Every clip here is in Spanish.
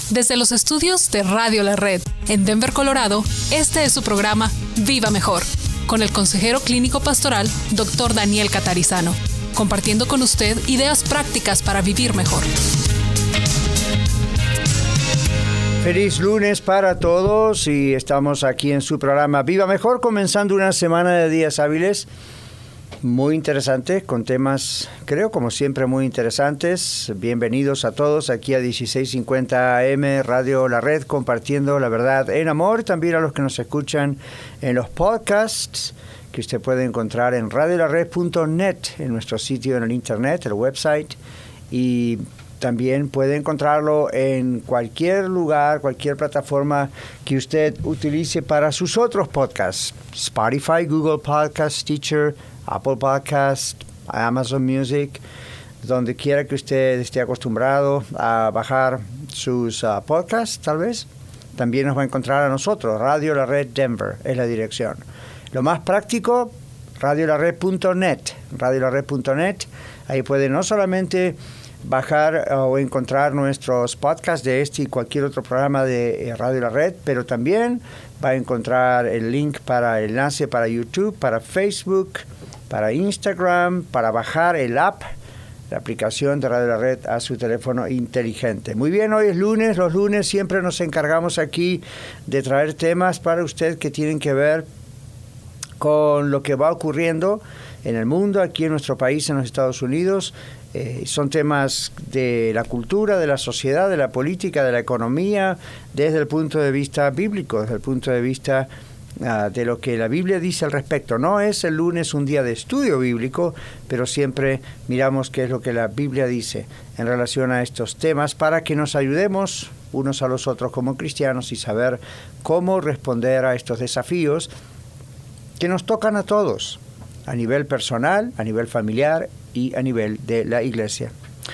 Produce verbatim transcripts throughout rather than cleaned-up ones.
Desde los estudios de Radio La Red en Denver, Colorado, este es su programa Viva Mejor, con el consejero clínico pastoral doctor Daniel Catarizano, compartiendo con usted ideas prácticas para vivir mejor. Feliz lunes para todos y estamos aquí en su programa Viva Mejor, comenzando una semana de días hábiles muy interesante, con temas, creo, como siempre, muy interesantes. Bienvenidos a todos aquí a dieciséis cincuenta A M Radio La Red, compartiendo la verdad en amor. También a los que nos escuchan en los podcasts, que usted puede encontrar en radio la red punto net, en nuestro sitio en el internet, el website, y también puede encontrarlo en cualquier lugar, cualquier plataforma que usted utilice para sus otros podcasts. Spotify, Google Podcasts, Stitcher, Apple Podcast, Amazon Music, donde quiera que usted esté acostumbrado a bajar sus uh, podcasts, tal vez. También nos va a encontrar a nosotros. Radio La Red Denver es la dirección. Lo más práctico, radio la red punto net. radio la red punto net. Ahí puede no solamente bajar uh, o encontrar nuestros podcasts de este y cualquier otro programa de eh, Radio La Red, pero también va a encontrar el link para el enlace para YouTube, para Facebook, para Instagram, para bajar el app, la aplicación de Radio La Red a su teléfono inteligente. Muy bien, hoy es lunes. Los lunes siempre nos encargamos aquí de traer temas para usted que tienen que ver con lo que va ocurriendo en el mundo, aquí en nuestro país, en los Estados Unidos. Eh, son temas de la cultura, de la sociedad, de la política, de la economía, desde el punto de vista bíblico, desde el punto de vista uh, de lo que la Biblia dice al respecto. No es el lunes un día de estudio bíblico, pero siempre miramos qué es lo que la Biblia dice en relación a estos temas para que nos ayudemos unos a los otros como cristianos y saber cómo responder a estos desafíos que nos tocan a todos, a nivel personal, a nivel familiar y a nivel de la iglesia.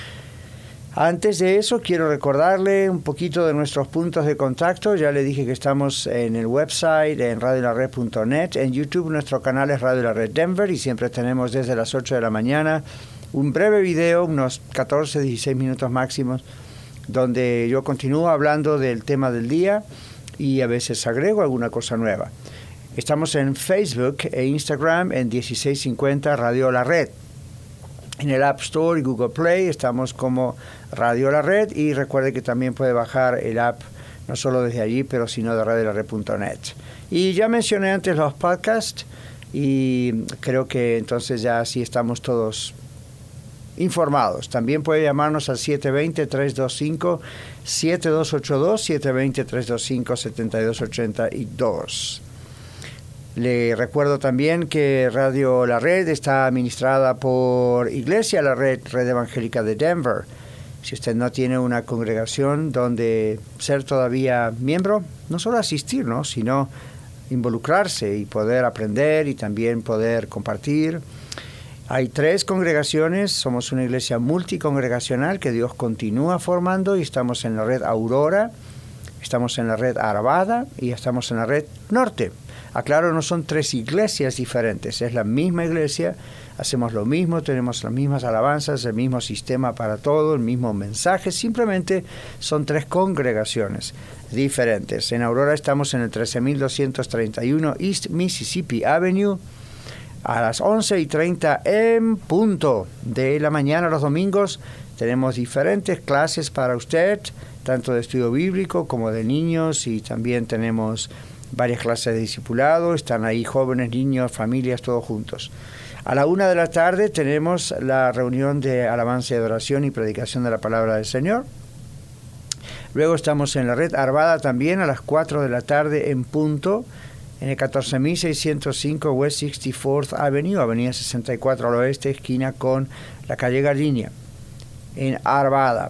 Antes de eso, quiero recordarle un poquito de nuestros puntos de contacto. Ya le dije que estamos en el website, en radio la red punto net. En YouTube, nuestro canal es Radio La Red Denver y siempre tenemos desde las ocho de la mañana un breve video, unos catorce, dieciséis minutos máximos, donde yo continúo hablando del tema del día y a veces agrego alguna cosa nueva. Estamos en Facebook e Instagram en dieciséis cincuenta Radio La Red. En el App Store y Google Play estamos como Radio La Red y recuerde que también puede bajar el app no solo desde allí, pero sino de radio la red punto net. Y ya mencioné antes los podcasts y creo que entonces ya así estamos todos informados. También puede llamarnos al siete dos cero, tres dos cinco, siete dos ocho dos, siete dos cero, tres dos cinco, siete dos ocho dos. Le recuerdo también que Radio La Red está administrada por Iglesia La Red, Red Evangélica de Denver. Si usted no tiene una congregación donde ser todavía miembro, no solo asistir, ¿no?, sino involucrarse y poder aprender y también poder compartir. Hay tres congregaciones, somos una iglesia multicongregacional que Dios continúa formando y estamos en la red Aurora, estamos en la red Arvada y estamos en la red Norte. Aclaro, no son tres iglesias diferentes, es la misma iglesia, hacemos lo mismo, tenemos las mismas alabanzas, el mismo sistema para todo, el mismo mensaje, simplemente son tres congregaciones diferentes. En Aurora estamos en el trece mil doscientos treinta y uno East Mississippi Avenue, a las once y treinta en punto de la mañana los domingos. Tenemos diferentes clases para usted, tanto de estudio bíblico como de niños, y también tenemos varias clases de discipulado. Están ahí jóvenes, niños, familias, todos juntos. A la una de la tarde tenemos la reunión de alabanza y adoración y predicación de la palabra del Señor. Luego estamos en la red Arvada también a las cuatro de la tarde en punto, en el catorce mil seiscientos cinco West sesenta y cuarta Avenue, avenida sesenta y cuatro al oeste, esquina con la calle Gardenia, en Arvada.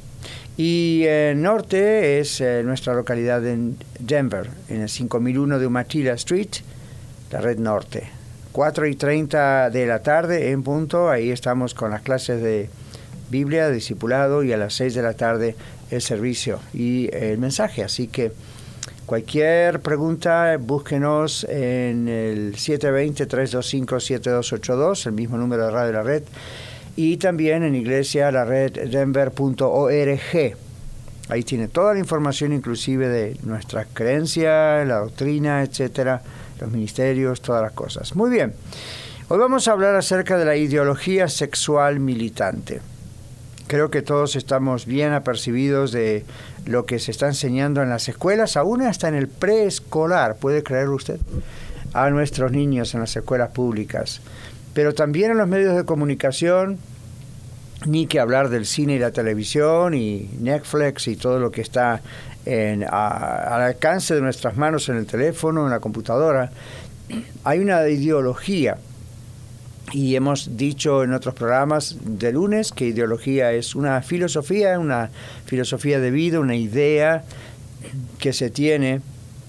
Y el norte es eh, nuestra localidad en Denver, en el cinco mil uno de Umatilla Street, la red norte. cuatro y treinta de la tarde en punto, ahí estamos con las clases de Biblia, discipulado, y a las seis de la tarde el servicio y el mensaje. Así que cualquier pregunta, búsquenos en el siete dos cero, tres dos cinco, siete dos ocho dos, el mismo número de Radio La Red, y también en iglesia la red denver punto org. Ahí tiene toda la información, inclusive de nuestra creencia, la doctrina, etcétera, los ministerios, todas las cosas. Muy bien. Hoy vamos a hablar acerca de la ideología sexual militante. Creo que todos estamos bien apercibidos de lo que se está enseñando en las escuelas, aún hasta en el preescolar, ¿puede creerlo usted? A nuestros niños en las escuelas públicas. Pero también en los medios de comunicación, ni que hablar del cine y la televisión y Netflix y todo lo que está en, a, al alcance de nuestras manos en el teléfono, en la computadora. Hay una ideología, y hemos dicho en otros programas de lunes que ideología es una filosofía, una filosofía de vida, una idea que se tiene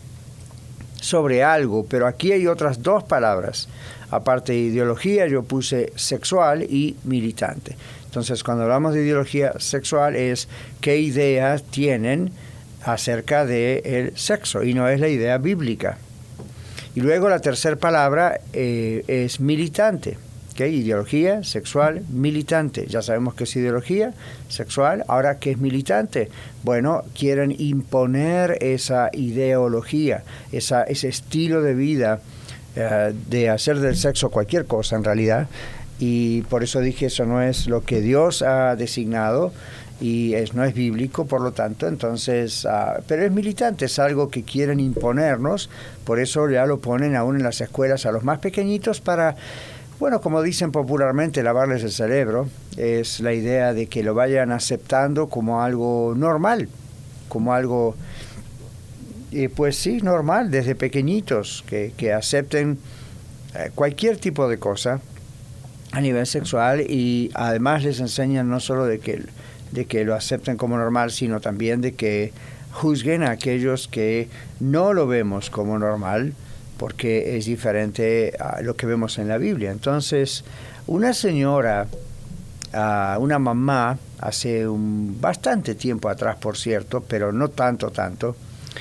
sobre algo, pero aquí hay otras dos palabras. Aparte de ideología, yo puse sexual y militante. Entonces, cuando hablamos de ideología sexual es qué ideas tienen acerca del sexo, y no es la idea bíblica. Y luego la tercera palabra eh, es militante. ¿Okay? Ideología sexual militante. Ya sabemos qué es ideología sexual. Ahora, ¿qué es militante? Bueno, quieren imponer esa ideología, esa, ese estilo de vida eh, de hacer del sexo cualquier cosa en realidad. Y por eso dije, eso no es lo que Dios ha designado y es, no es bíblico, por lo tanto, entonces, uh, pero es militante, es algo que quieren imponernos, por eso ya lo ponen aún en las escuelas a los más pequeñitos para, bueno, como dicen popularmente, lavarles el cerebro. Es la idea de que lo vayan aceptando como algo normal, como algo, eh, pues sí, normal, desde pequeñitos, que, que acepten eh, cualquier tipo de cosa a nivel sexual, y además les enseñan no solo de que, de que lo acepten como normal, sino también de que juzguen a aquellos que no lo vemos como normal, porque es diferente a lo que vemos en la Biblia. Entonces, una señora, uh, una mamá, hace un bastante tiempo atrás, por cierto, pero no tanto, tanto,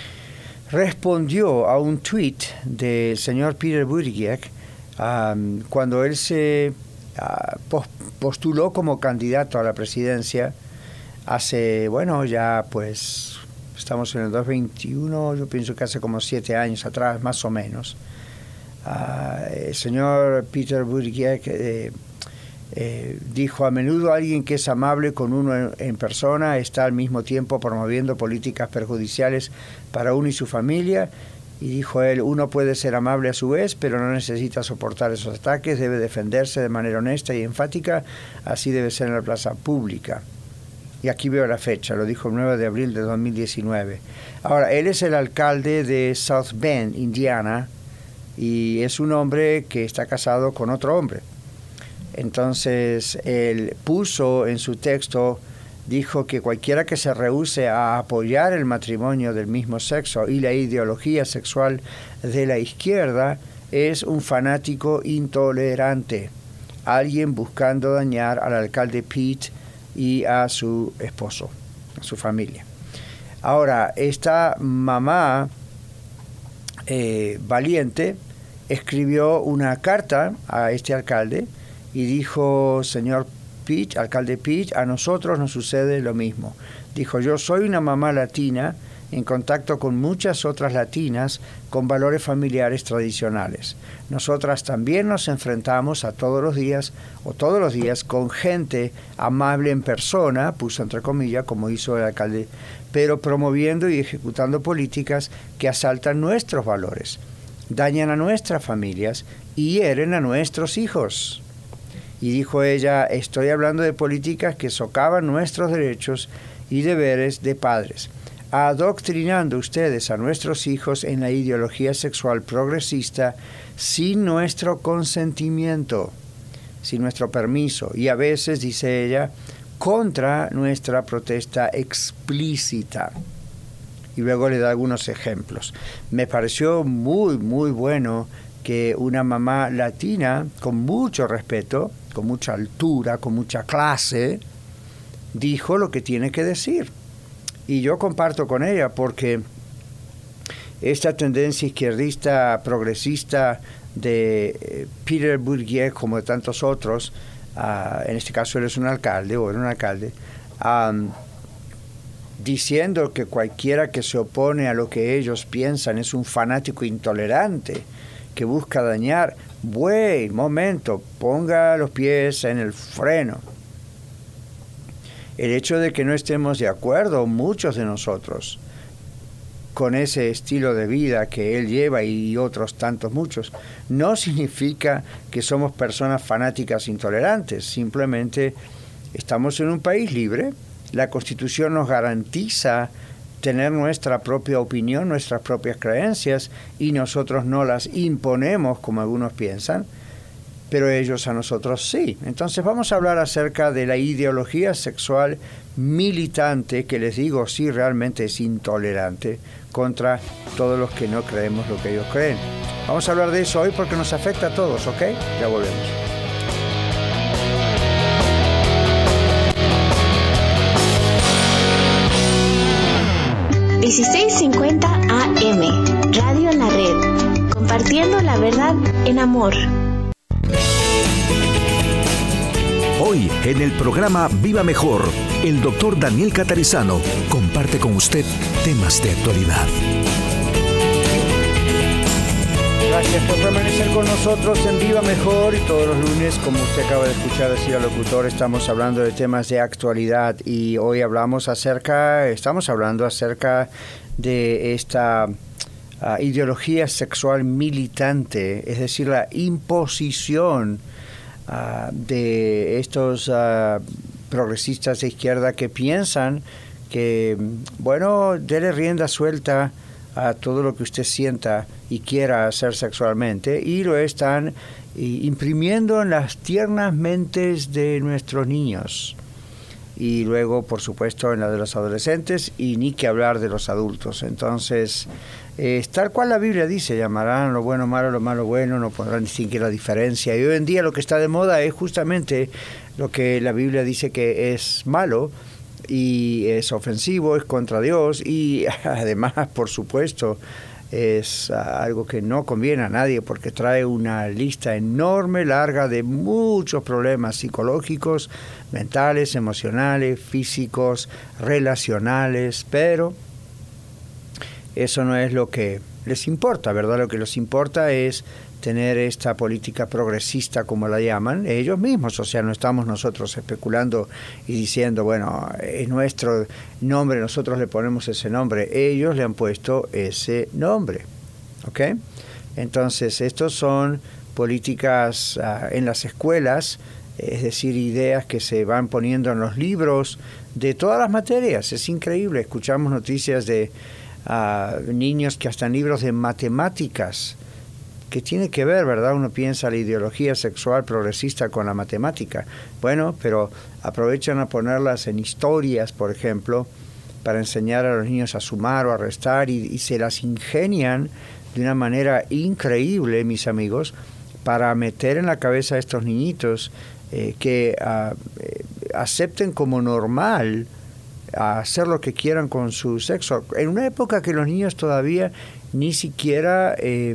respondió a un tweet del señor Peter Buttigieg um, cuando él se Uh, postuló como candidato a la presidencia hace, bueno, ya pues estamos en el dos mil veintiuno, yo pienso que hace como siete años atrás, más o menos. Uh, el señor Peter Buttigieg eh, eh, dijo: a menudo alguien que es amable con uno en, en persona está al mismo tiempo promoviendo políticas perjudiciales para uno y su familia. Y dijo él, uno puede ser amable a su vez, pero no necesita soportar esos ataques, debe defenderse de manera honesta y enfática, así debe ser en la plaza pública. Y aquí veo la fecha, lo dijo el nueve de abril de dos mil diecinueve. Ahora, él es el alcalde de South Bend, Indiana, y es un hombre que está casado con otro hombre. Entonces, él puso en su texto, dijo que cualquiera que se rehúse a apoyar el matrimonio del mismo sexo y la ideología sexual de la izquierda es un fanático intolerante, alguien buscando dañar al alcalde Pete y a su esposo, a su familia. Ahora, esta mamá eh, valiente escribió una carta a este alcalde y dijo: señor Pete, alcalde Pete, a nosotros nos sucede lo mismo. Dijo: yo soy una mamá latina en contacto con muchas otras latinas con valores familiares tradicionales. Nosotras también nos enfrentamos a todos los días, o todos los días, con gente amable en persona, puso entre comillas, como hizo el alcalde, pero promoviendo y ejecutando políticas que asaltan nuestros valores, dañan a nuestras familias y hieren a nuestros hijos. Y dijo ella: estoy hablando de políticas que socavan nuestros derechos y deberes de padres, adoctrinando ustedes a nuestros hijos en la ideología sexual progresista sin nuestro consentimiento, sin nuestro permiso, y a veces, dice ella, contra nuestra protesta explícita. Y luego le da algunos ejemplos. Me pareció muy, muy bueno que una mamá latina, con mucho respeto, con mucha altura, con mucha clase, dijo lo que tiene que decir. Y yo comparto con ella, porque esta tendencia izquierdista, progresista de eh, Peter Buttigieg, como de tantos otros, uh, en este caso él es un alcalde, o era un alcalde, um, diciendo que cualquiera que se opone a lo que ellos piensan es un fanático intolerante que busca dañar. Güey, momento, ponga los pies en el freno. El hecho de que no estemos de acuerdo, muchos de nosotros, con ese estilo de vida que él lleva y otros tantos muchos, no significa que somos personas fanáticas intolerantes. Simplemente estamos en un país libre. La Constitución nos garantiza tener nuestra propia opinión, nuestras propias creencias, y nosotros no las imponemos como algunos piensan, pero ellos a nosotros sí. Entonces vamos a hablar acerca de la ideología sexual militante, que les digo, sí realmente es intolerante contra todos los que no creemos lo que ellos creen. Vamos a hablar de eso hoy porque nos afecta a todos, ¿ok? Ya volvemos. dieciséis cincuenta A M, Radio en la Red, compartiendo la verdad en amor. Hoy, en el programa Viva Mejor, el doctor Daniel Catarizano comparte con usted temas de actualidad. Gracias por permanecer con nosotros en Viva Mejor, y todos los lunes, como usted acaba de escuchar decir al locutor, estamos hablando de temas de actualidad, y hoy hablamos acerca, estamos hablando acerca de esta uh, ideología sexual militante, es decir, la imposición uh, de estos uh, progresistas de izquierda que piensan que, bueno, dele rienda suelta a todo lo que usted sienta y quiera hacer sexualmente, y lo están imprimiendo en las tiernas mentes de nuestros niños, y luego, por supuesto, en la de los adolescentes, y ni que hablar de los adultos. Entonces, eh, tal cual la Biblia dice, llamarán lo bueno malo, lo malo bueno, no podrán distinguir la diferencia. Y hoy en día lo que está de moda es justamente lo que la Biblia dice que es malo, y es ofensivo, es contra Dios, y además, por supuesto, es algo que no conviene a nadie porque trae una lista enorme, larga, de muchos problemas psicológicos, mentales, emocionales, físicos, relacionales, pero eso no es lo que les importa, ¿verdad? Lo que les importa es tener esta política progresista, como la llaman ellos mismos. O sea, no estamos nosotros especulando y diciendo, bueno, es nuestro nombre, nosotros le ponemos ese nombre. Ellos le han puesto ese nombre, ¿ok? Entonces, estos son políticas uh, en las escuelas, es decir, ideas que se van poniendo en los libros de todas las materias. Es increíble, escuchamos noticias de uh, niños que hasta en libros de matemáticas, que tiene que ver, ¿verdad? Uno piensa la ideología sexual progresista con la matemática. Bueno, pero aprovechan a ponerlas en historias, por ejemplo, para enseñar a los niños a sumar o a restar, y, y se las ingenian de una manera increíble, mis amigos, para meter en la cabeza a estos niñitos eh, que uh, eh, acepten como normal a hacer lo que quieran con su sexo. En una época que los niños todavía ni siquiera Eh,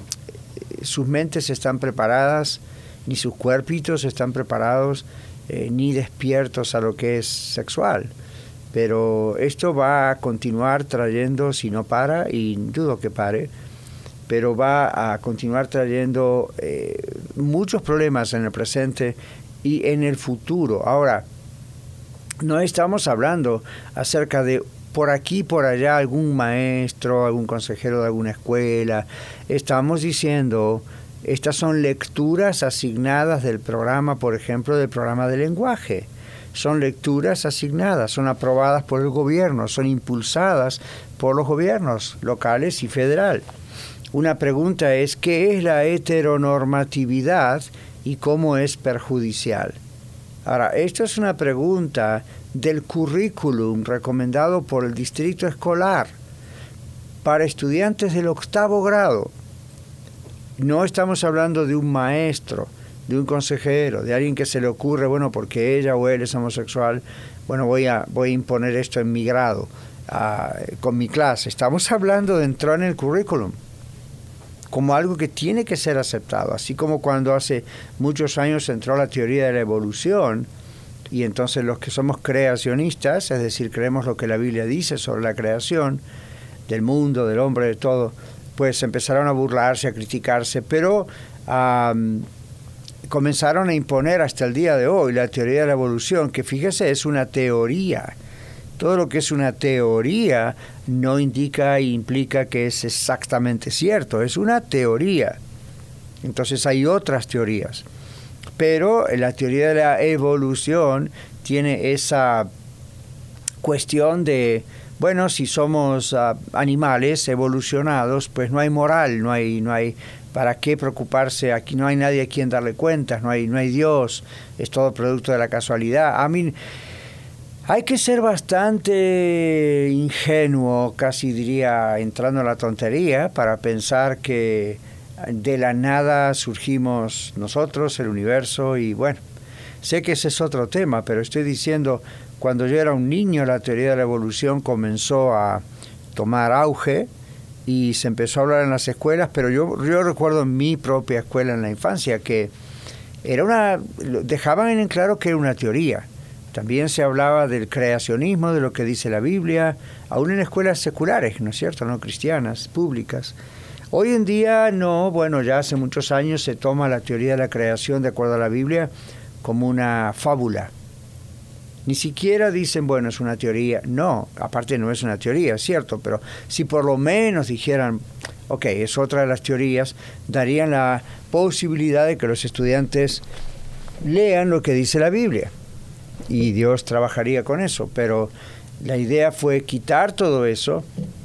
sus mentes están preparadas, ni sus cuerpitos están preparados, eh, ni despiertos a lo que es sexual. Pero esto va a continuar trayendo, si no para, y dudo que pare, pero va a continuar trayendo eh, muchos problemas en el presente y en el futuro. Ahora, no estamos hablando acerca de por aquí, por allá, algún maestro, algún consejero de alguna escuela. Estamos diciendo, estas son lecturas asignadas del programa, por ejemplo, del programa de lenguaje. Son lecturas asignadas, son aprobadas por el gobierno, son impulsadas por los gobiernos locales y federal. Una pregunta es, ¿qué es la heteronormatividad y cómo es perjudicial? Ahora, esto es una pregunta del currículum recomendado por el distrito escolar para estudiantes del octavo grado. No estamos hablando de un maestro, de un consejero, de alguien que se le ocurre, bueno, porque ella o él es homosexual, bueno, voy a, voy a imponer esto en mi grado, uh, con mi clase. Estamos hablando de entrar en el currículum como algo que tiene que ser aceptado, así como cuando hace muchos años entró la teoría de la evolución, Y entonces los que somos creacionistas, es decir, creemos lo que la Biblia dice sobre la creación, del mundo, del hombre, de todo, pues empezaron a burlarse, a criticarse, pero um, comenzaron a imponer hasta el día de hoy la teoría de la evolución, que fíjese, es una teoría. Todo lo que es una teoría no indica e implica que es exactamente cierto, es una teoría. Entonces hay otras teorías. Pero la teoría de la evolución tiene esa cuestión de, bueno, si somos uh, animales evolucionados, pues no hay moral, no hay, no hay para qué preocuparse, aquí no hay nadie a quien darle cuentas, no hay, no hay Dios, es todo producto de la casualidad. A mí hay que ser bastante ingenuo, casi diría, entrando en la tontería, para pensar que de la nada surgimos nosotros, el universo, y bueno, sé que ese es otro tema, pero estoy diciendo, cuando yo era un niño la teoría de la evolución comenzó a tomar auge y se empezó a hablar en las escuelas, pero yo, yo recuerdo en mi propia escuela en la infancia que era una, dejaban en claro que era una teoría. También se hablaba del creacionismo, de lo que dice la Biblia, aún en escuelas seculares, ¿no es cierto?, no cristianas, públicas. Hoy en día no, bueno, ya hace muchos años se toma la teoría de la creación de acuerdo a la Biblia como una fábula. Ni siquiera dicen, bueno, es una teoría. No, aparte no es una teoría, es cierto, pero si por lo menos dijeran, ok, es otra de las teorías, darían la posibilidad de que los estudiantes lean lo que dice la Biblia. Y Dios trabajaría con eso, pero la idea fue quitar todo eso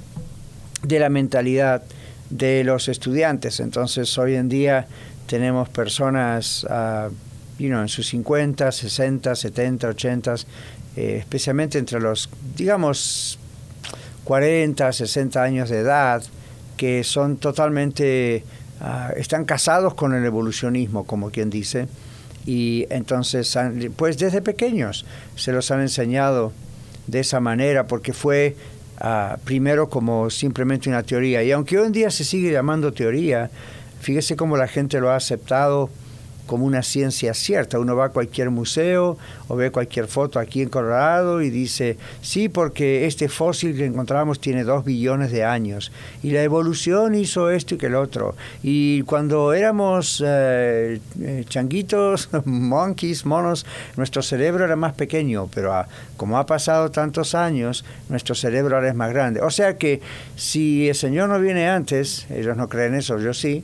de la mentalidad de los estudiantes. Entonces hoy en día tenemos personas uh, you know, en sus cincuenta, sesenta, setenta, ochenta, eh, especialmente entre los, digamos, cuarenta, sesenta años de edad, que son totalmente, uh, están casados con el evolucionismo, como quien dice, y entonces, pues desde pequeños se los han enseñado de esa manera, porque fue uh, primero como simplemente una teoría. Y aunque hoy en día se sigue llamando teoría, fíjese cómo la gente lo ha aceptado como una ciencia cierta. Uno va a cualquier museo o ve cualquier foto aquí en Colorado y dice, sí, porque este fósil que encontramos tiene dos billones de años y la evolución hizo esto y que el otro. Y cuando éramos eh, eh, changuitos, monkeys, monos, nuestro cerebro era más pequeño, pero ah, como ha pasado tantos años, nuestro cerebro ahora es más grande. O sea que si el Señor no viene antes, ellos no creen eso, yo sí,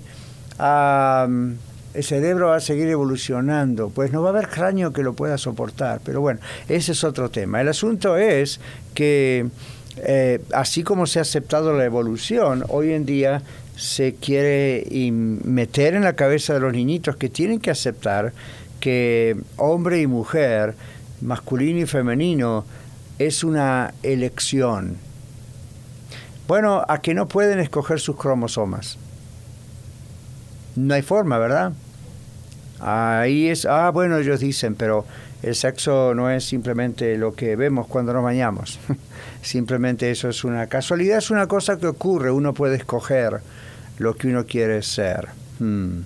um, el cerebro va a seguir evolucionando, pues no va a haber cráneo que lo pueda soportar, pero bueno, ese es otro tema. El asunto es que eh, así como se ha aceptado la evolución, hoy en día se quiere meter en la cabeza de los niñitos que tienen que aceptar que hombre y mujer, masculino y femenino, es una elección. Bueno, a que no pueden escoger sus cromosomas. No hay forma, ¿verdad? Ahí es, ah, bueno, ellos dicen, pero el sexo no es simplemente lo que vemos cuando nos bañamos. Simplemente eso es una casualidad, es una cosa que ocurre, uno puede escoger lo que uno quiere ser. Hmm.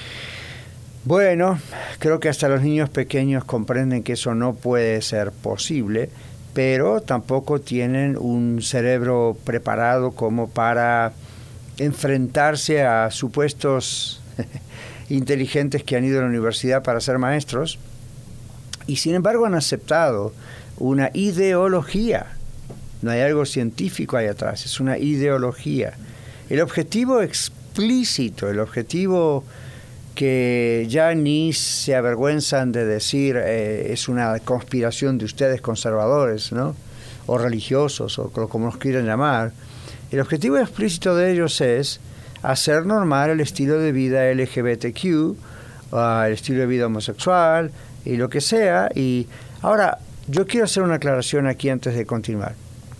Bueno, creo que hasta los niños pequeños comprenden que eso no puede ser posible, pero tampoco tienen un cerebro preparado como para enfrentarse a supuestos inteligentes que han ido a la universidad para ser maestros y sin embargo han aceptado una ideología. No hay algo científico ahí atrás, es una ideología. El objetivo explícito, el objetivo que ya ni se avergüenzan de decir eh, es una conspiración de ustedes conservadores, ¿no? O religiosos, o como nos quieran llamar. El objetivo explícito de ellos es hacer normal el estilo de vida L G B T Q, uh, el estilo de vida homosexual y lo que sea. Y ahora, yo quiero hacer una aclaración aquí antes de continuar.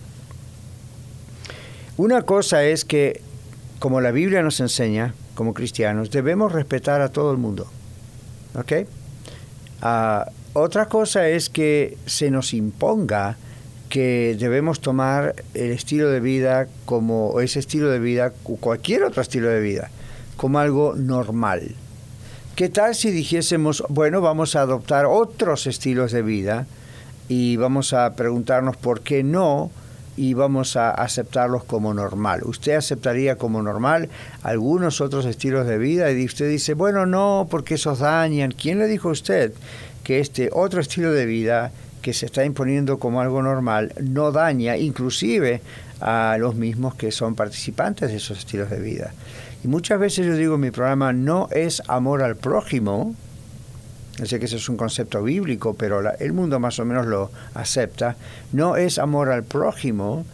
Una cosa es que, como la Biblia nos enseña, como cristianos, debemos respetar a todo el mundo. ¿Ok? Uh, otra cosa es que se nos imponga que debemos tomar el estilo de vida como, o ese estilo de vida, o cualquier otro estilo de vida, como algo normal. ¿Qué tal si dijésemos, bueno, vamos a adoptar otros estilos de vida y vamos a preguntarnos por qué no y vamos a aceptarlos como normal? ¿Usted aceptaría como normal algunos otros estilos de vida? Y usted dice, bueno, no, porque esos dañan. ¿Quién le dijo a usted que este otro estilo de vida que se está imponiendo como algo normal no daña inclusive a los mismos que son participantes de esos estilos de vida? Y muchas veces yo digo en mi programa, no es amor al prójimo. Yo sé que ese es un concepto bíblico, pero la, el mundo más o menos lo acepta. No es amor al prójimo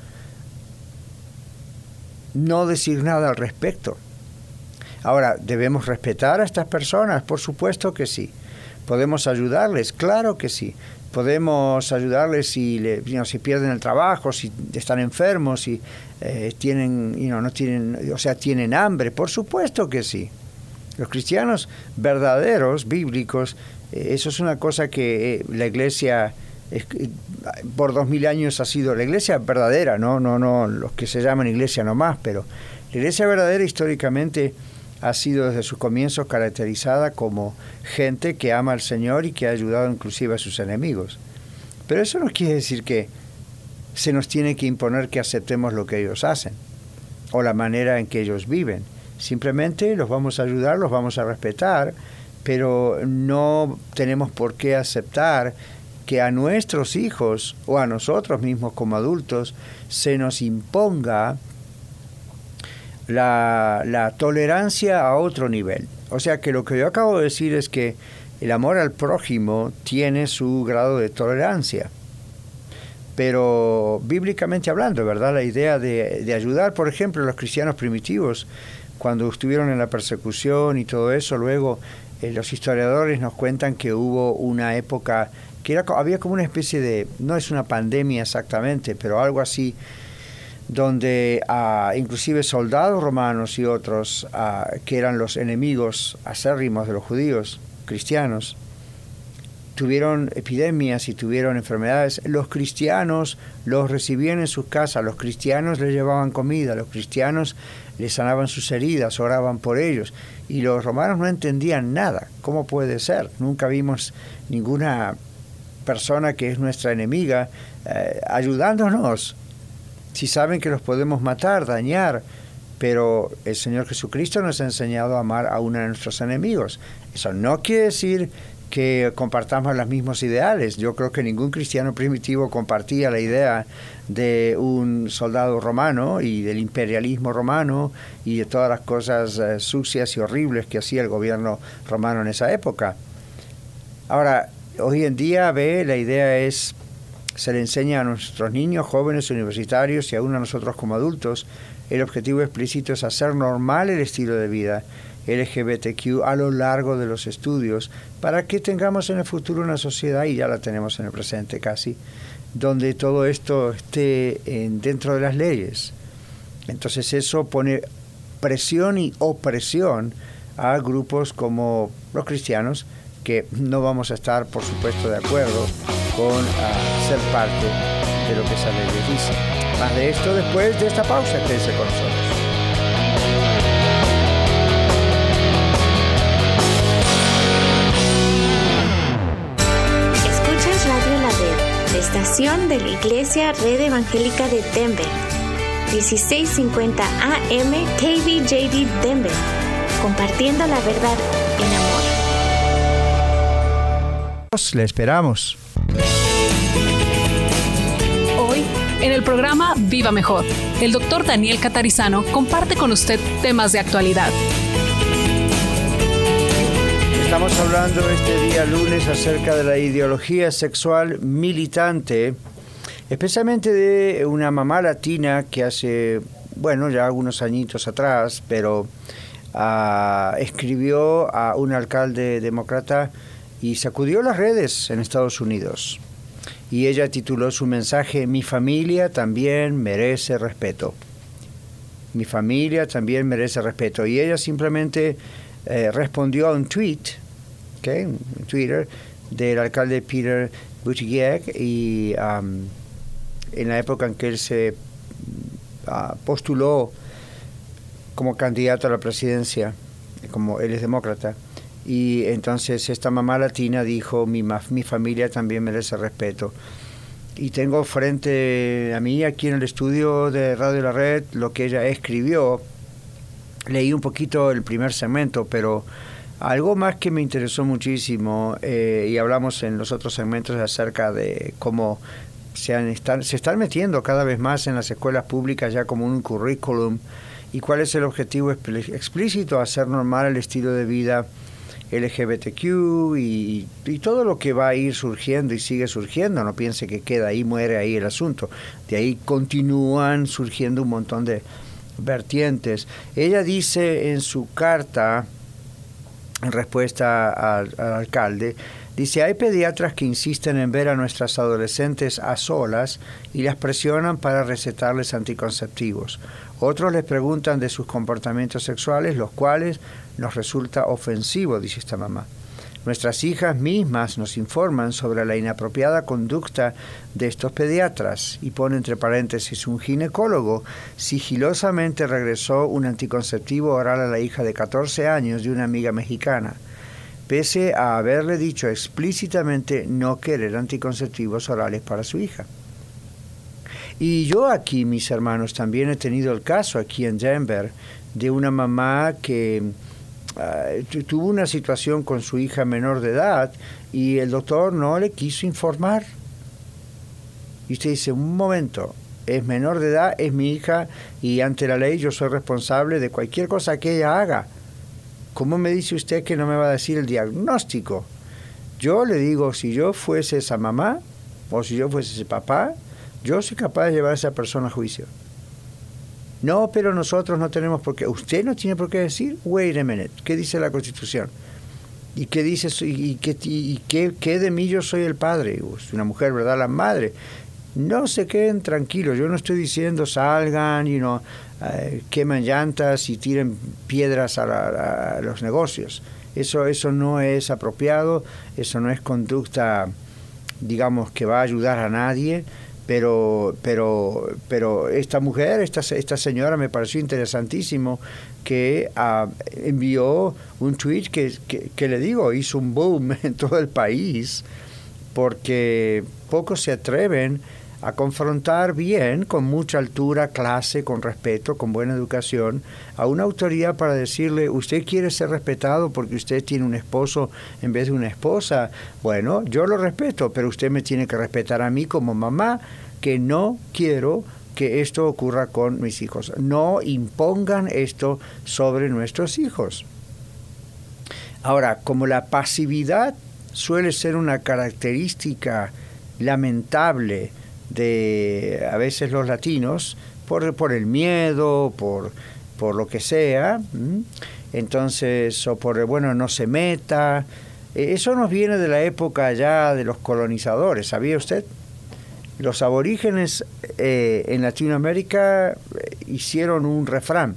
no decir nada al respecto. Ahora, ¿debemos respetar a estas personas? Por supuesto que sí. ¿Podemos ayudarles? Claro que sí. Podemos ayudarles si, le, you know, si pierden el trabajo, si están enfermos, si eh, tienen, you know, no tienen, o sea, tienen hambre. Por supuesto que sí. Los cristianos verdaderos, bíblicos, eh, eso es una cosa que eh, la iglesia eh, por dos mil años ha sido la iglesia verdadera, no, no, no, los que se llaman iglesia nomás, pero la iglesia verdadera históricamente ha sido desde sus comienzos caracterizada como gente que ama al Señor y que ha ayudado inclusive a sus enemigos. Pero eso no quiere decir que se nos tiene que imponer que aceptemos lo que ellos hacen o la manera en que ellos viven. Simplemente los vamos a ayudar, los vamos a respetar, pero no tenemos por qué aceptar que a nuestros hijos o a nosotros mismos como adultos se nos imponga La, la tolerancia a otro nivel. O sea que lo que yo acabo de decir es que el amor al prójimo tiene su grado de tolerancia. Pero bíblicamente hablando, ¿verdad? La idea de, de ayudar, por ejemplo, a los cristianos primitivos, cuando estuvieron en la persecución y todo eso, luego eh, los historiadores nos cuentan que hubo una época que era, había como una especie de, no es una pandemia exactamente, pero algo así, donde uh, inclusive soldados romanos y otros uh, que eran los enemigos acérrimos de los judíos cristianos tuvieron epidemias y tuvieron enfermedades. Los cristianos los recibían en sus casas, los cristianos les llevaban comida, los cristianos les sanaban sus heridas, oraban por ellos, y los romanos no entendían nada. ¿Cómo puede ser? Nunca vimos ninguna persona que es nuestra enemiga eh, ayudándonos. Si saben que los podemos matar, dañar, pero el Señor Jesucristo nos ha enseñado a amar a uno de nuestros enemigos. Eso no quiere decir que compartamos los mismos ideales. Yo creo que ningún cristiano primitivo compartía la idea de un soldado romano y del imperialismo romano y de todas las cosas uh, sucias y horribles que hacía el gobierno romano en esa época. Ahora, hoy en día, ve, la idea es, se le enseña a nuestros niños, jóvenes, universitarios y aún a nosotros como adultos, el objetivo explícito es hacer normal el estilo de vida L G B T Q a lo largo de los estudios para que tengamos en el futuro una sociedad, y ya la tenemos en el presente casi, donde todo esto esté en, dentro de las leyes. Entonces eso pone presión y opresión a grupos como los cristianos, que no vamos a estar, por supuesto, de acuerdo con uh, ser parte de lo que esa ley dice. Más de esto después de esta pausa. Quédense con nosotros. Escuchas Radio La Red, la estación de la Iglesia Red Evangélica de Denver. dieciséis cincuenta A M K V J D Denver. Compartiendo la verdad en amor. Le esperamos. Hoy, en el programa Viva Mejor, el doctor Daniel Catarizano comparte con usted temas de actualidad. Estamos hablando este día lunes acerca de la ideología sexual militante, especialmente de una mamá latina que hace, bueno, ya algunos añitos atrás, pero uh, escribió a un alcalde demócrata y sacudió las redes en Estados Unidos. Y ella tituló su mensaje, Mi familia también merece respeto. Mi familia también merece respeto. Y ella simplemente eh, respondió a un tweet, okay, un Twitter, del alcalde Peter Buttigieg, y um, en la época en que él se uh, postuló como candidato a la presidencia, como él es demócrata, Y entonces esta mamá latina dijo, mi, mi familia también merece respeto. Y tengo frente a mí, aquí en el estudio de Radio La Red, lo que ella escribió. Leí un poquito el primer segmento, pero algo más que me interesó muchísimo, eh, y hablamos en los otros segmentos acerca de cómo se, han, están, se están metiendo cada vez más en las escuelas públicas ya como un currículum, y cuál es el objetivo explícito, hacer normal el estilo de vida L G B T Q y, y todo lo que va a ir surgiendo y sigue surgiendo. No piense que queda ahí, muere ahí el asunto. De ahí continúan surgiendo un montón de vertientes. Ella dice en su carta, en respuesta al, al alcalde, dice, hay pediatras que insisten en ver a nuestras adolescentes a solas y las presionan para recetarles anticonceptivos. Otros les preguntan de sus comportamientos sexuales, los cuales nos resulta ofensivo, dice esta mamá. Nuestras hijas mismas nos informan sobre la inapropiada conducta de estos pediatras, y pone entre paréntesis, un ginecólogo sigilosamente regresó un anticonceptivo oral a la hija de catorce años de una amiga mexicana, pese a haberle dicho explícitamente no querer anticonceptivos orales para su hija. Y yo aquí, mis hermanos, también he tenido el caso aquí en Denver de una mamá que uh, tuvo una situación con su hija menor de edad y el doctor no le quiso informar. Y usted dice, un momento, es menor de edad, es mi hija y ante la ley yo soy responsable de cualquier cosa que ella haga. ¿Cómo me dice usted que no me va a decir el diagnóstico? Yo le digo, si yo fuese esa mamá o si yo fuese ese papá, yo soy capaz de llevar a esa persona a juicio. No, pero nosotros no tenemos por qué. ¿Usted no tiene por qué decir? Wait a minute. ¿Qué dice la Constitución? ¿Y qué dice? ¿Y qué, y qué, qué de mí yo soy el padre? Una mujer, ¿verdad? La madre. No se queden tranquilos. Yo no estoy diciendo salgan y you know, uh, queman llantas y tiren piedras a, la, a los negocios. Eso, eso no es apropiado. Eso no es conducta, digamos, que va a ayudar a nadie. Pero, pero, pero esta mujer, esta, esta señora me pareció interesantísimo que uh, envió un tweet que, que, que le digo, hizo un boom en todo el país, porque pocos se atreven a confrontar bien, con mucha altura, clase, con respeto, con buena educación, a una autoridad para decirle, usted quiere ser respetado porque usted tiene un esposo en vez de una esposa. Bueno, yo lo respeto, pero usted me tiene que respetar a mí como mamá, que no quiero que esto ocurra con mis hijos. No impongan esto sobre nuestros hijos. Ahora, como la pasividad suele ser una característica lamentable de a veces los latinos, por, por el miedo, por, por lo que sea, ¿m? entonces, o por, bueno, no se meta, eso nos viene de la época ya de los colonizadores, ¿sabía usted? Los aborígenes eh, en Latinoamérica hicieron un refrán,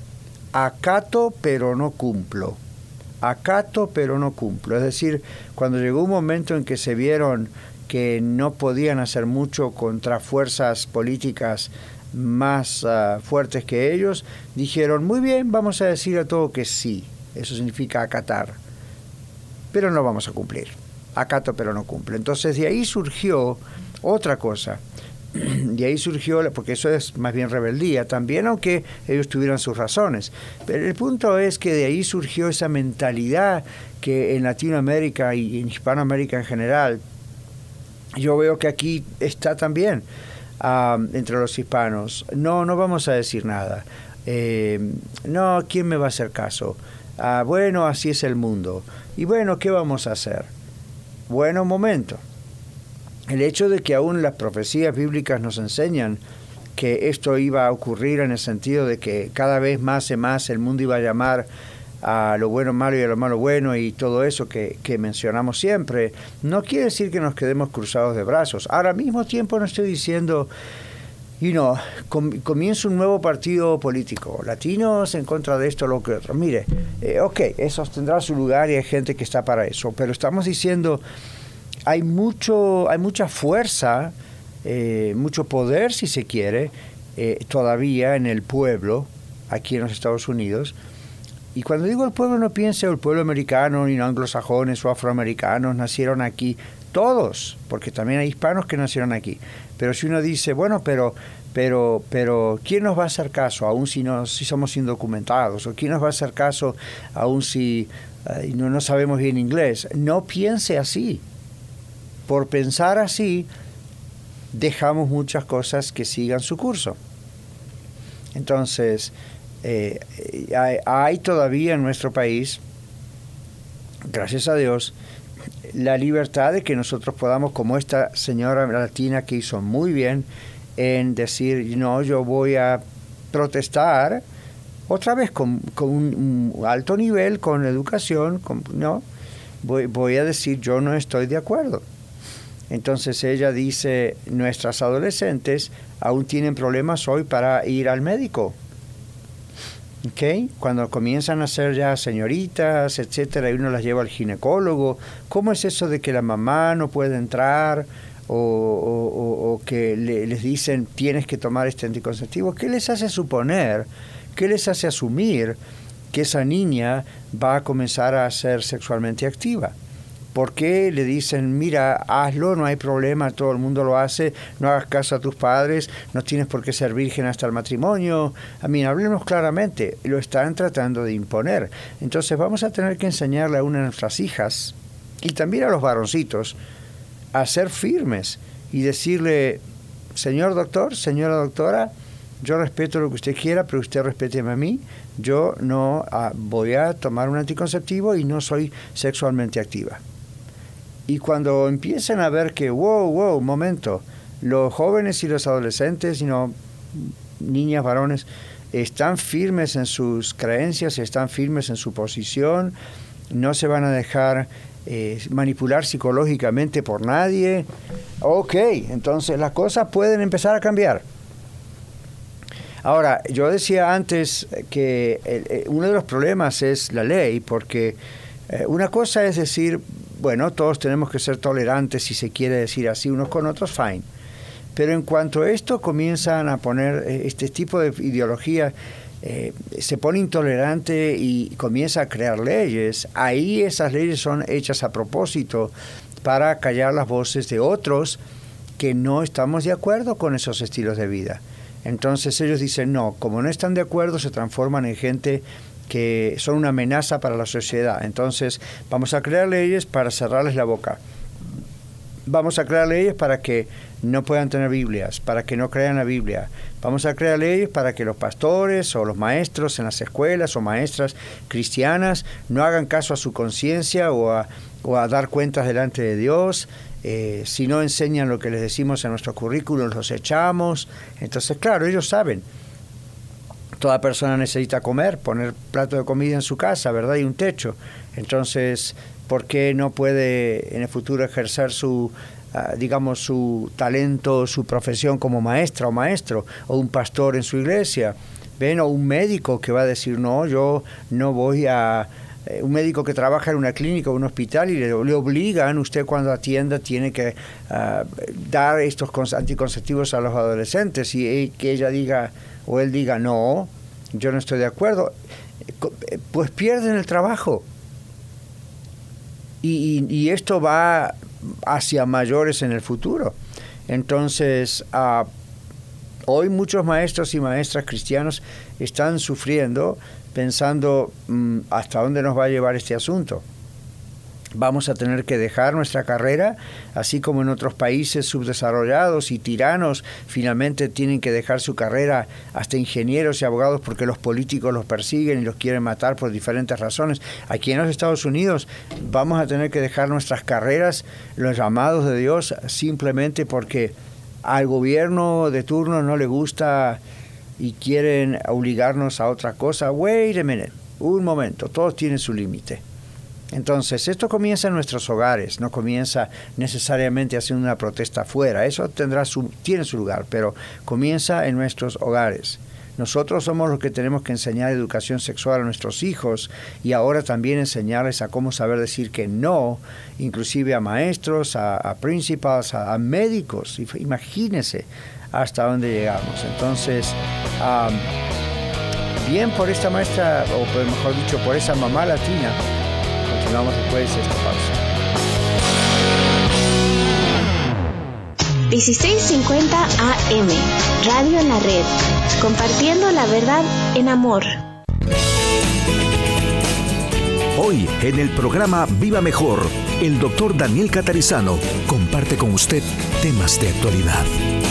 acato pero no cumplo, acato pero no cumplo, es decir, cuando llegó un momento en que se vieron que no podían hacer mucho contra fuerzas políticas más uh, fuertes que ellos, dijeron, muy bien, vamos a decir a todo que sí, eso significa acatar, pero no vamos a cumplir, acato pero no cumple. Entonces de ahí surgió otra cosa, de ahí surgió, porque eso es más bien rebeldía también, aunque ellos tuvieran sus razones, pero el punto es que de ahí surgió esa mentalidad que en Latinoamérica y en Hispanoamérica en general, yo veo que aquí está también uh, entre los hispanos. No, no vamos a decir nada. Eh, no, ¿quién me va a hacer caso? Uh, bueno, así es el mundo. Y bueno, ¿qué vamos a hacer? Bueno, un momento. El hecho de que aún las profecías bíblicas nos enseñan que esto iba a ocurrir en el sentido de que cada vez más y más el mundo iba a llamar a lo bueno malo y a lo malo bueno y todo eso que, que mencionamos siempre, no quiere decir que nos quedemos cruzados de brazos. Ahora, al mismo tiempo no estoy diciendo, you know, com, comienza un nuevo partido político, latinos en contra de esto, lo que otro. Mire, eh, ok, eso tendrá su lugar y hay gente que está para eso, pero estamos diciendo, hay mucho, hay mucha fuerza, eh, mucho poder, si se quiere, eh, todavía en el pueblo, aquí en los Estados Unidos, Y cuando digo el pueblo, no piense el pueblo americano, ni anglosajones o afroamericanos nacieron aquí. Todos, porque también hay hispanos que nacieron aquí. Pero si uno dice, bueno, pero, pero, pero, ¿quién nos va a hacer caso aún si, no, si somos indocumentados? ¿O quién nos va a hacer caso aún si uh, no, no sabemos bien inglés? No piense así. Por pensar así, dejamos muchas cosas que sigan su curso. Entonces, eh, hay, hay todavía en nuestro país, gracias a Dios, la libertad de que nosotros podamos, como esta señora latina que hizo muy bien en decir, no, yo voy a protestar otra vez con, con un, un alto nivel, con educación, con, no, voy, voy a decir, yo no estoy de acuerdo. Entonces ella dice, nuestras adolescentes aún tienen problemas hoy para ir al médico. ¿Okay? Cuando comienzan a ser ya señoritas, etcétera, y uno las lleva al ginecólogo, ¿cómo es eso de que la mamá no puede entrar o, o, o, o que le, les dicen tienes que tomar este anticonceptivo? ¿Qué les hace suponer, qué les hace asumir que esa niña va a comenzar a ser sexualmente activa? ¿Por qué le dicen, mira, hazlo, no hay problema, todo el mundo lo hace, no hagas caso a tus padres, no tienes por qué ser virgen hasta el matrimonio? A mí, hablemos claramente, lo están tratando de imponer. Entonces vamos a tener que enseñarle a una de nuestras hijas, y también a los varoncitos, a ser firmes y decirle, señor doctor, señora doctora, yo respeto lo que usted quiera, pero usted respéteme a mí. Yo no uh, voy a tomar un anticonceptivo y no soy sexualmente activa. Y cuando empiezan a ver que, wow, wow, momento, los jóvenes y los adolescentes, y no, niñas, varones, están firmes en sus creencias, están firmes en su posición, no se van a dejar eh, manipular psicológicamente por nadie, ok, entonces las cosas pueden empezar a cambiar. Ahora, yo decía antes que el, el, uno de los problemas es la ley, porque eh, una cosa es decir, bueno, todos tenemos que ser tolerantes, si se quiere decir así, unos con otros, fine. Pero en cuanto a esto comienzan a poner este tipo de ideología, eh, se pone intolerante y comienza a crear leyes, ahí esas leyes son hechas a propósito para callar las voces de otros que no estamos de acuerdo con esos estilos de vida. Entonces ellos dicen, no, como no están de acuerdo, se transforman en gente que son una amenaza para la sociedad. Entonces vamos a crear leyes para cerrarles la boca. Vamos a crear leyes para que no puedan tener Biblias, para que no crean la Biblia. Vamos a crear leyes para que los pastores o los maestros en las escuelas o maestras cristianas no hagan caso a su conciencia o a, o a dar cuentas delante de Dios. Eh, si no enseñan lo que les decimos en nuestro currículum, los echamos. Entonces, claro, ellos saben. Toda persona necesita comer, poner plato de comida en su casa, ¿verdad? Y un techo. Entonces, ¿por qué no puede en el futuro ejercer su, uh, digamos, su talento, su profesión como maestra o maestro, o un pastor en su iglesia? ¿Ven? O un médico que va a decir, no, yo no voy a... Eh, un médico que trabaja en una clínica o un hospital y le, le obligan, usted cuando atienda tiene que uh, dar estos anticonceptivos a los adolescentes, y, y que ella diga, o él diga, no, yo no estoy de acuerdo, pues pierden el trabajo. Y, y, y esto va hacia mayores en el futuro. Entonces, uh, hoy muchos maestros y maestras cristianos están sufriendo, pensando mmm, hasta dónde nos va a llevar este asunto. Vamos a tener que dejar nuestra carrera, así como en otros países subdesarrollados y tiranos finalmente tienen que dejar su carrera, hasta ingenieros y abogados, porque los políticos los persiguen y los quieren matar por diferentes razones. Aquí en los Estados Unidos vamos a tener que dejar nuestras carreras, los llamados de Dios, simplemente porque al gobierno de turno no le gusta y quieren obligarnos a otra cosa. Wait a minute, un momento, todos tienen su límite. Entonces, esto comienza en nuestros hogares, no comienza necesariamente haciendo una protesta afuera, eso tendrá su, tiene su lugar, pero comienza en nuestros hogares. Nosotros somos los que tenemos que enseñar educación sexual a nuestros hijos y ahora también enseñarles a cómo saber decir que no, inclusive a maestros, a, a principals, a, a médicos. Imagínense hasta dónde llegamos. Entonces, um, bien por esta maestra, o mejor dicho, por esa mamá latina. Continuamos después de esta pausa. dieciséis cincuenta A M, Radio en la Red, compartiendo la verdad en amor. Hoy, en el programa Viva Mejor, el doctor Daniel Catarizano comparte con usted temas de actualidad.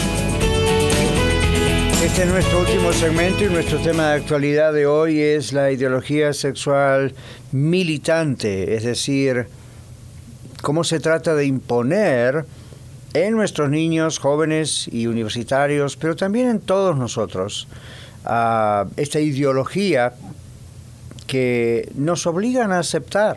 Este es nuestro último segmento y nuestro tema de actualidad de hoy es la ideología sexual militante, es decir, cómo se trata de imponer en nuestros niños, jóvenes y universitarios, pero también en todos nosotros, uh, esta ideología que nos obligan a aceptar.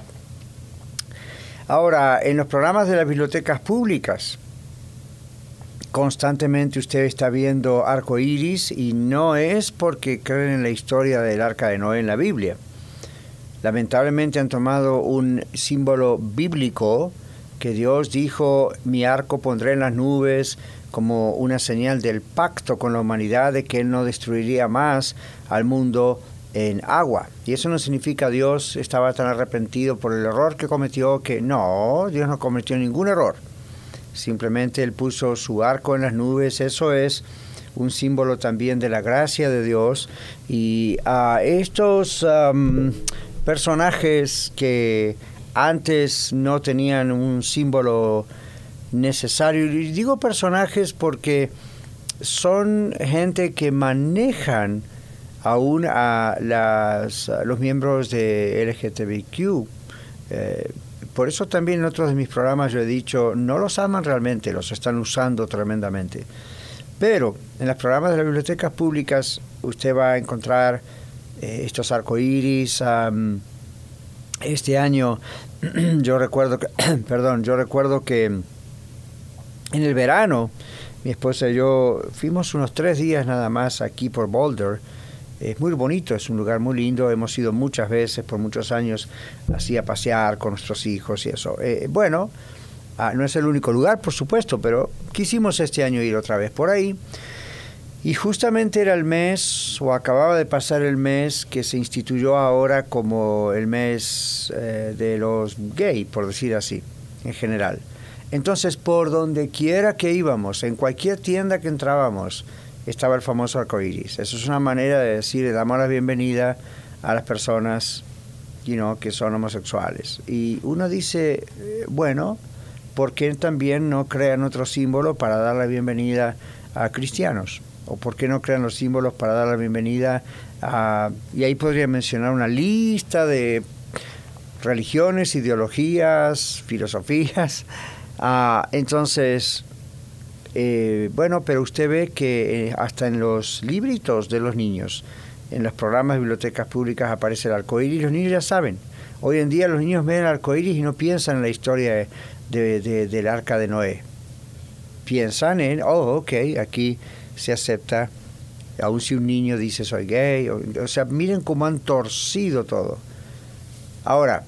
Ahora, en los programas de las bibliotecas públicas, constantemente usted está viendo arco iris y no es porque creen en la historia del Arca de Noé en la Biblia. Lamentablemente han tomado un símbolo bíblico que Dios dijo, mi arco pondré en las nubes como una señal del pacto con la humanidad de que Él no destruiría más al mundo en agua. Y eso no significa Dios estaba tan arrepentido por el error que cometió, que no, Dios no cometió ningún error. Simplemente Él puso su arco en las nubes. Eso es un símbolo también de la gracia de Dios. Y a uh, estos um, personajes que antes no tenían un símbolo necesario, y digo personajes porque son gente que manejan aún a, las, a los miembros de L G B T Q. Eh, Por eso también en otros de mis programas yo he dicho, no los aman realmente, los están usando tremendamente. Pero en los programas de las bibliotecas públicas usted va a encontrar eh, estos arcoíris. Um, este año yo recuerdo que, perdón, yo recuerdo que en el verano mi esposa y yo fuimos unos tres días nada más aquí por Boulder. Es muy bonito, es un lugar muy lindo, hemos ido muchas veces, por muchos años, así a pasear con nuestros hijos y eso. Eh, bueno, ah, no es el único lugar, por supuesto, pero quisimos este año ir otra vez por ahí. Y justamente era el mes, o acababa de pasar el mes, que se instituyó ahora como el mes eh, de los gay, por decir así, en general. Entonces, por donde quiera que íbamos, en cualquier tienda que entrábamos, estaba el famoso arcoíris. Eso es una manera de decir, le damos la bienvenida a las personas, you know, que son homosexuales. Y uno dice, bueno, ¿por qué también no crean otro símbolo para dar la bienvenida a cristianos? ¿O por qué no crean los símbolos para dar la bienvenida a... Y ahí podría mencionar una lista de religiones, ideologías, filosofías. Uh, entonces... Eh, bueno, pero usted ve que eh, hasta en los libritos de los niños, en los programas de bibliotecas públicas aparece el arcoíris. Los niños ya saben. Hoy en día los niños ven el arcoíris y no piensan en la historia de, de, de, del Arca de Noé. Piensan en, oh, ok, aquí se acepta, aun si un niño dice soy gay. O, o sea, miren cómo han torcido todo. Ahora,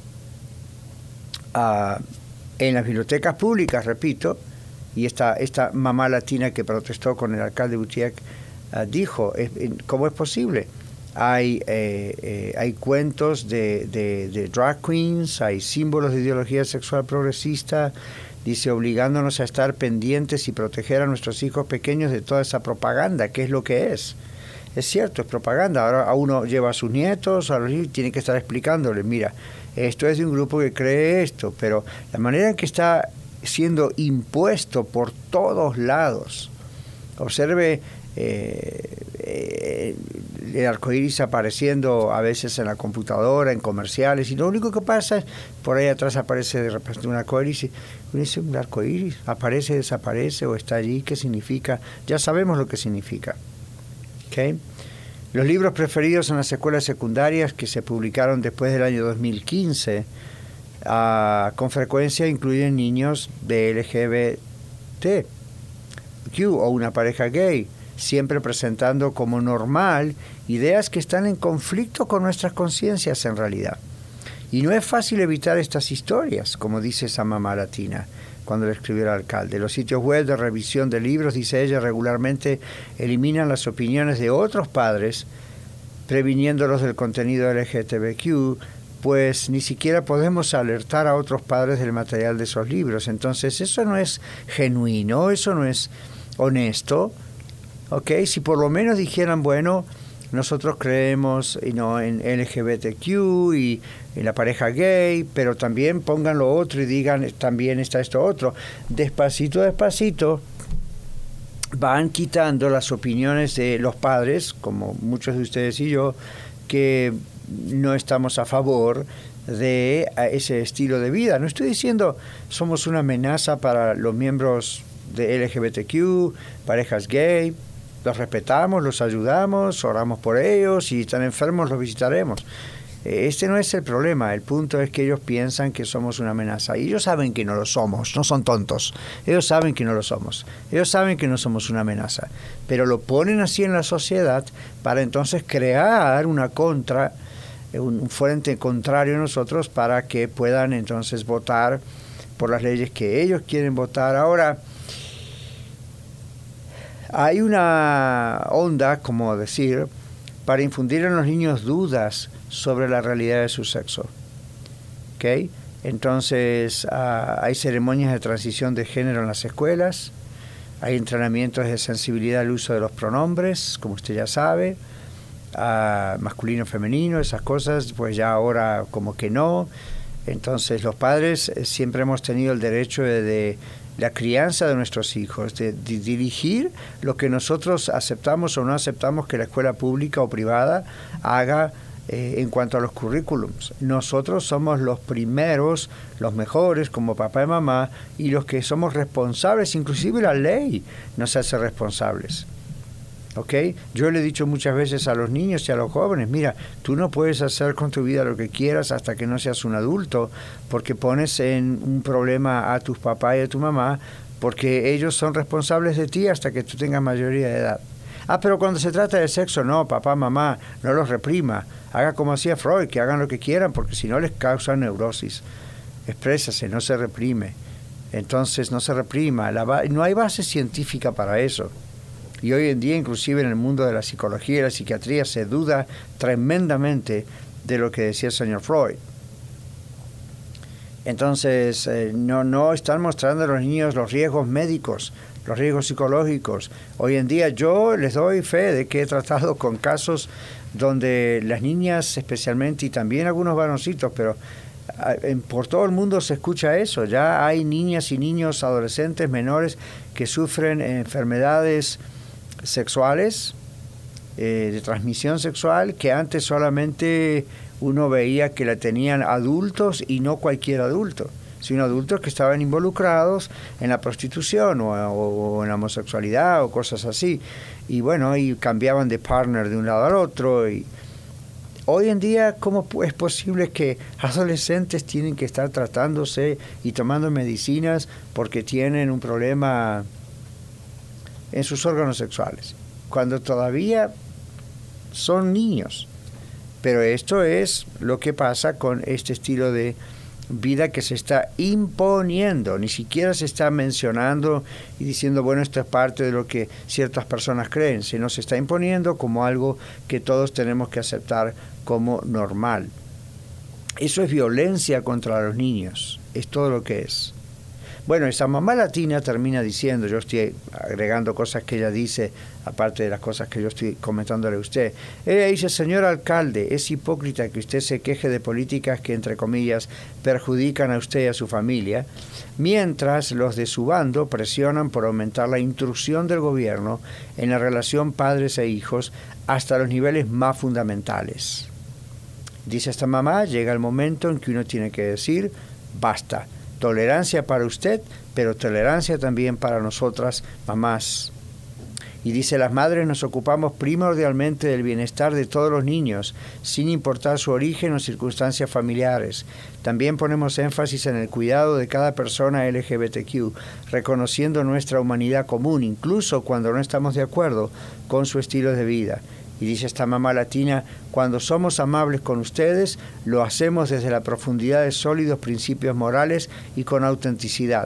uh, en las bibliotecas públicas, repito, y esta, esta mamá latina que protestó con el alcalde Butiek uh, dijo, ¿cómo es posible? Hay, eh, eh, hay cuentos de, de, de drag queens, hay símbolos de ideología sexual progresista, dice, obligándonos a estar pendientes y proteger a nuestros hijos pequeños de toda esa propaganda, que es lo que es. Es cierto, es propaganda. Ahora a uno lleva a sus nietos, a los niños, tiene que estar explicándoles, mira, esto es de un grupo que cree esto, pero la manera en que está siendo impuesto por todos lados. Observe eh, eh, el arcoíris apareciendo a veces en la computadora, en comerciales, y lo único que pasa es, por ahí atrás aparece de repente un arcoíris, y uno dice, un arcoíris, aparece, desaparece, o está allí, ¿qué significa? Ya sabemos lo que significa. ¿Okay? Los libros preferidos en las escuelas secundarias que se publicaron después del año dos mil quince, Uh, con frecuencia incluyen niños de L G B T Q o una pareja gay, siempre presentando como normal ideas que están en conflicto con nuestras conciencias en realidad. Y no es fácil evitar estas historias, como dice esa mamá latina cuando le escribió el alcalde. Los sitios web de revisión de libros, dice ella, regularmente eliminan las opiniones de otros padres previniéndolos del contenido L G B T Q, pues ni siquiera podemos alertar a otros padres del material de esos libros. Entonces eso no es genuino, eso no es honesto. ¿Ok? Si por lo menos dijeran, bueno, nosotros creemos you know, en L G B T Q y en la pareja gay, pero también pongan lo otro y digan, también está esto otro. Despacito, despacito, van quitando las opiniones de los padres, como muchos de ustedes y yo, que no estamos a favor de ese estilo de vida. No estoy diciendo somos una amenaza para los miembros de L G B T Q, parejas gay. Los respetamos, los ayudamos, oramos por ellos, si están enfermos los visitaremos. Este no es el problema, el punto es que ellos piensan que somos una amenaza. Y ellos saben que no lo somos, no son tontos. Ellos saben que no lo somos. Ellos saben que no somos una amenaza. Pero lo ponen así en la sociedad para entonces crear una contra, un frente contrario a nosotros para que puedan entonces votar por las leyes que ellos quieren votar. Ahora, hay una onda, como decir, para infundir en los niños dudas sobre la realidad de su sexo. ¿Okay? Entonces, uh, hay ceremonias de transición de género en las escuelas, hay entrenamientos de sensibilidad al uso de los pronombres, como usted ya sabe, uh, masculino, femenino, esas cosas, pues ya ahora como que no. Entonces, los padres eh, siempre hemos tenido el derecho de... de la crianza de nuestros hijos, de, de dirigir lo que nosotros aceptamos o no aceptamos que la escuela pública o privada haga eh, en cuanto a los currículums. Nosotros somos los primeros, los mejores como papá y mamá, y los que somos responsables, inclusive la ley nos hace responsables. ¿Okay? Yo le he dicho muchas veces a los niños y a los jóvenes, mira, tú no puedes hacer con tu vida lo que quieras hasta que no seas un adulto, porque pones en un problema a tus papás y a tu mamá, porque ellos son responsables de ti hasta que tú tengas mayoría de edad. Ah, pero cuando se trata de sexo, no, papá, mamá, no los reprima. Haga como hacía Freud, que hagan lo que quieran, porque si no les causa neurosis. Exprésase, no se reprime. Entonces, no se reprima. La ba- no hay base científica para eso. Y hoy en día, inclusive en el mundo de la psicología y la psiquiatría, se duda tremendamente de lo que decía el señor Freud. Entonces, eh, no, no están mostrando a los niños los riesgos médicos, los riesgos psicológicos. Hoy en día yo les doy fe de que he tratado con casos donde las niñas especialmente, y también algunos varoncitos, pero en, por todo el mundo se escucha eso. Ya hay niñas y niños, adolescentes, menores, que sufren enfermedades sexuales, eh, de transmisión sexual, que antes solamente uno veía que la tenían adultos y no cualquier adulto, sino adultos que estaban involucrados en la prostitución o, o, o en la homosexualidad o cosas así. Y bueno, y cambiaban de partner de un lado al otro. Y hoy en día, ¿cómo es posible que adolescentes tienen que estar tratándose y tomando medicinas porque tienen un problema en sus órganos sexuales, cuando todavía son niños? Pero esto es lo que pasa con este estilo de vida que se está imponiendo. Ni siquiera se está mencionando y diciendo, bueno, esto es parte de lo que ciertas personas creen, sino se está imponiendo como algo que todos tenemos que aceptar como normal. Eso es violencia contra los niños, es todo lo que es. Bueno, esa mamá latina termina diciendo, yo estoy agregando cosas que ella dice, aparte de las cosas que yo estoy comentándole a usted. Ella dice, señor alcalde, es hipócrita que usted se queje de políticas que, entre comillas, perjudican a usted y a su familia, mientras los de su bando presionan por aumentar la intrusión del gobierno en la relación padres e hijos hasta los niveles más fundamentales. Dice esta mamá, llega el momento en que uno tiene que decir, basta. Tolerancia para usted, pero tolerancia también para nosotras, mamás. Y dice, las madres nos ocupamos primordialmente del bienestar de todos los niños, sin importar su origen o circunstancias familiares. También ponemos énfasis en el cuidado de cada persona L G B T Q, reconociendo nuestra humanidad común, incluso cuando no estamos de acuerdo con su estilo de vida. Y dice esta mamá latina, cuando somos amables con ustedes, lo hacemos desde la profundidad de sólidos principios morales y con autenticidad.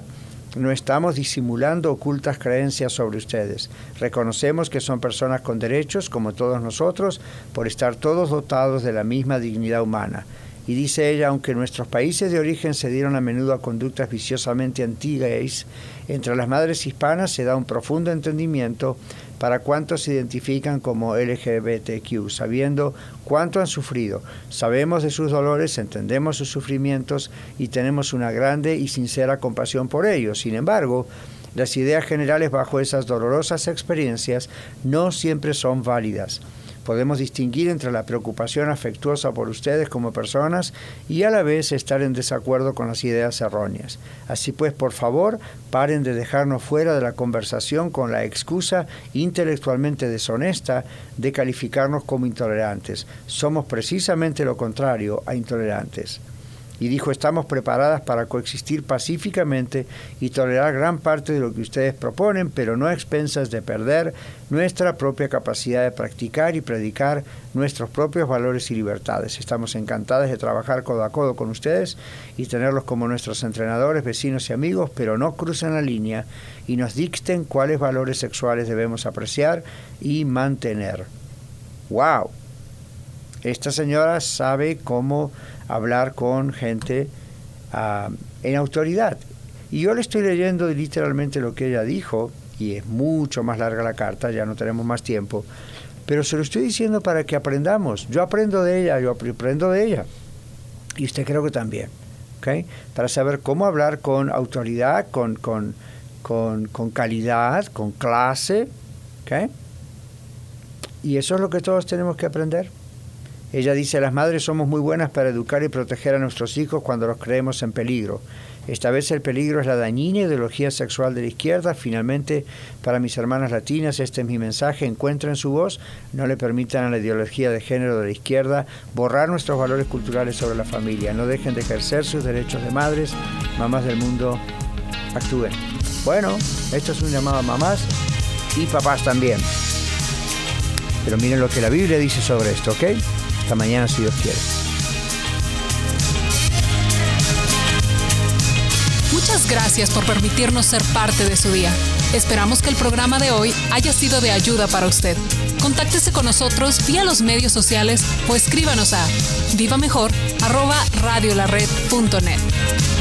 No estamos disimulando ocultas creencias sobre ustedes. Reconocemos que son personas con derechos, como todos nosotros, por estar todos dotados de la misma dignidad humana. Y dice ella, aunque nuestros países de origen se dieron a menudo a conductas viciosamente anti-gays, entre las madres hispanas se da un profundo entendimiento para cuántos se identifican como L G B T Q, sabiendo cuánto han sufrido. Sabemos de sus dolores, entendemos sus sufrimientos y tenemos una grande y sincera compasión por ellos. Sin embargo, las ideas generales bajo esas dolorosas experiencias no siempre son válidas. Podemos distinguir entre la preocupación afectuosa por ustedes como personas y a la vez estar en desacuerdo con las ideas erróneas. Así pues, por favor, paren de dejarnos fuera de la conversación con la excusa intelectualmente deshonesta de calificarnos como intolerantes. Somos precisamente lo contrario a intolerantes. Y dijo, estamos preparadas para coexistir pacíficamente y tolerar gran parte de lo que ustedes proponen, pero no a expensas de perder nuestra propia capacidad de practicar y predicar nuestros propios valores y libertades. Estamos encantadas de trabajar codo a codo con ustedes y tenerlos como nuestros entrenadores, vecinos y amigos, pero no crucen la línea y nos dicten cuáles valores sexuales debemos apreciar y mantener. ¡Wow! Esta señora sabe cómo hablar con gente uh, en autoridad. Y yo le estoy leyendo literalmente lo que ella dijo, y es mucho más larga la carta, ya no tenemos más tiempo, pero se lo estoy diciendo para que aprendamos. Yo aprendo de ella, yo aprendo de ella. Y usted creo que también, ¿okay? Para saber cómo hablar con autoridad, con, con, con, con calidad, con clase, ¿okay? Y eso es lo que todos tenemos que aprender. Ella dice, las madres somos muy buenas para educar y proteger a nuestros hijos cuando los creemos en peligro. Esta vez el peligro es la dañina ideología sexual de la izquierda. Finalmente, para mis hermanas latinas, este es mi mensaje. Encuentren su voz, no le permitan a la ideología de género de la izquierda borrar nuestros valores culturales sobre la familia. No dejen de ejercer sus derechos de madres. Mamás del mundo, actúen. Bueno, esto es un llamado a mamás y papás también. Pero miren lo que la Biblia dice sobre esto, ¿ok? Hasta mañana, si Dios quiere. Muchas gracias por permitirnos ser parte de su día. Esperamos que el programa de hoy haya sido de ayuda para usted. Contáctese con nosotros vía los medios sociales o escríbanos a vivamejor arroba radiolared punto net.